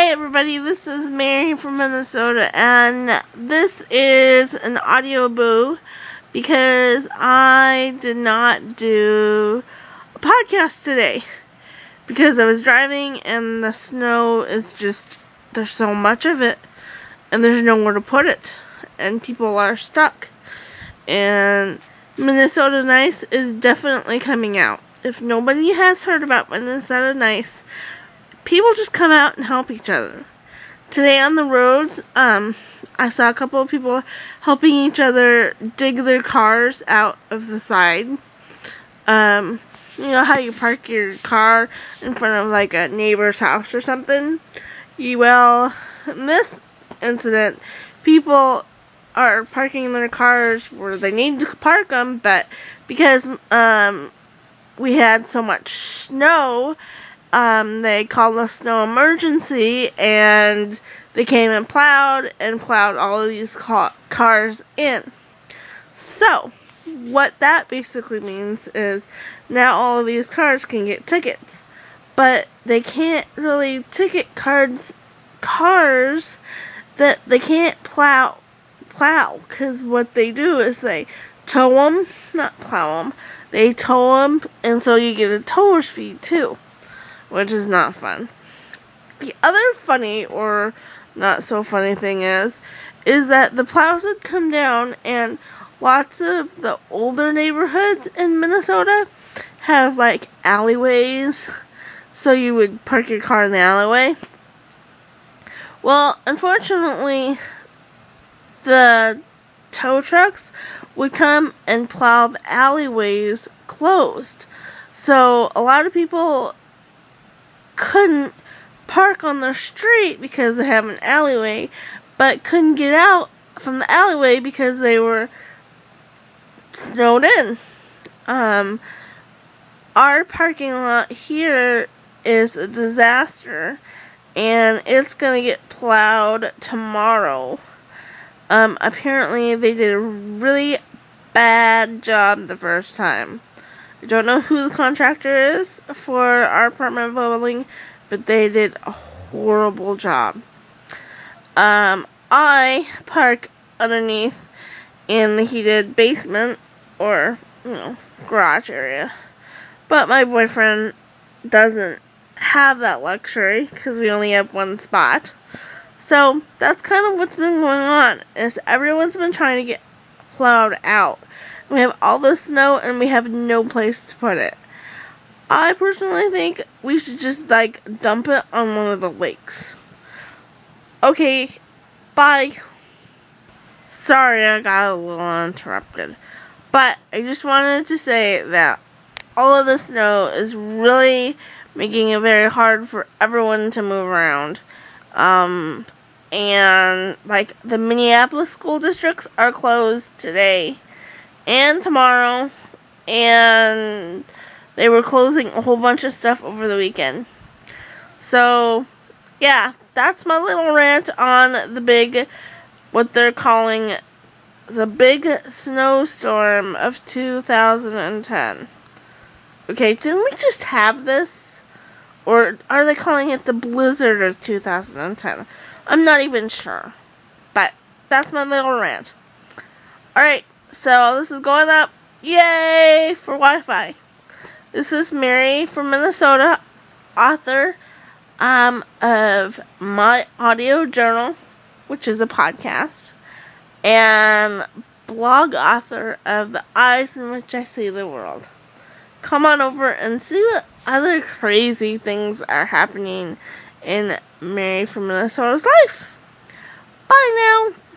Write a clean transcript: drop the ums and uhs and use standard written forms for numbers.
Hi everybody, this is Mary from Minnesota, and this is an audio boo because I did not do a podcast today because I was driving and the snow is just, there's so much of it and there's nowhere to put it and people are stuck. And Minnesota Nice is definitely coming out. If nobody has heard about Minnesota Nice, people just come out and help each other. Today on the roads, I saw a couple of people helping each other dig their cars out of the side. You know how you park your car in front of like a neighbor's house or something? Well, in this incident, people are parking their cars where they need to park them, but because we had so much snow, they called a snow emergency, and they came and plowed all of these cars in. So, what that basically means is now all of these cars can get tickets, but they can't really ticket cars that they can't plow, because what they do is they tow them, not plow them, they tow them, and so you get a towers fee too, which is not fun. The other funny or not so funny thing is that the plows would come down, and lots of the older neighborhoods in Minnesota have like alleyways, so you would park your car in the alleyway. Well, unfortunately, the tow trucks would come and plow the alleyways closed. So a lot of people couldn't park on their street because they have an alleyway, but couldn't get out from the alleyway because they were snowed in. Our parking lot here is a disaster, and it's gonna get plowed tomorrow. Apparently they did a really bad job the first time. I don't know who the contractor is for our apartment building, but they did a horrible job. I park underneath in the heated basement or, garage area. But my boyfriend doesn't have that luxury because we only have one spot. So that's kind of what's been going on, is everyone's been trying to get plowed out. We have all the snow and we have no place to put it. I personally think we should just dump it on one of the lakes. Okay, bye. Sorry, I got a little interrupted. But I just wanted to say that all of the snow is really making it very hard for everyone to move around. And the Minneapolis school districts are closed today and tomorrow, and they were closing a whole bunch of stuff over the weekend. So, yeah, that's my little rant on what they're calling the big snowstorm of 2010. Okay, didn't we just have this? Or are they calling it the blizzard of 2010? I'm not even sure. But that's my little rant. Alright, so this is going up. Yay for Wi-Fi. This is Mary from Minnesota, author of My Audio Journal, which is a podcast, and blog author of The Eyes in Which I See the World. Come on over and see what other crazy things are happening in Mary from Minnesota's life. Bye now.